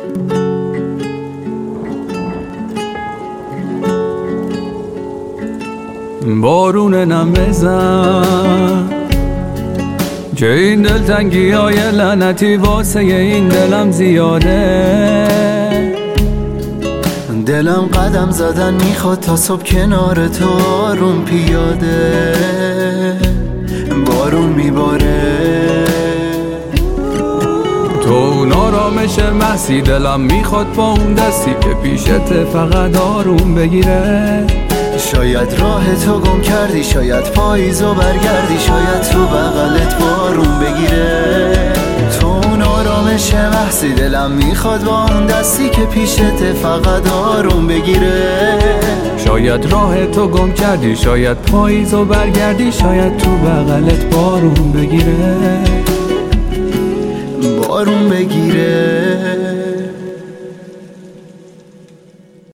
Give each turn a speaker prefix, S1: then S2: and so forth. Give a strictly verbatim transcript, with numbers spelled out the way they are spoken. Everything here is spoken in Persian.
S1: بارون نم بزن که این دلتنگی های لعنتی واسه این دلم زیاده.
S2: دلم قدم زدن میخواد تا صبح کنار تو آروم پیاده. بارون میباره
S1: تو اون آرامش محضی دلم میخواد با اون دستی که پیشت فقط آروم بگیره.
S2: شاید راه تو گم کردی، شاید پاییزو برگردی، شاید تو بغلت بارون بگیره. تو اون آرامش محضی دلم میخواد با اون دستی که پیشت فقط آروم بگیره.
S1: شاید راه تو گم کردی، شاید پاییزو برگردی، شاید تو بغلت بارون بگیره.
S2: بارون بگیره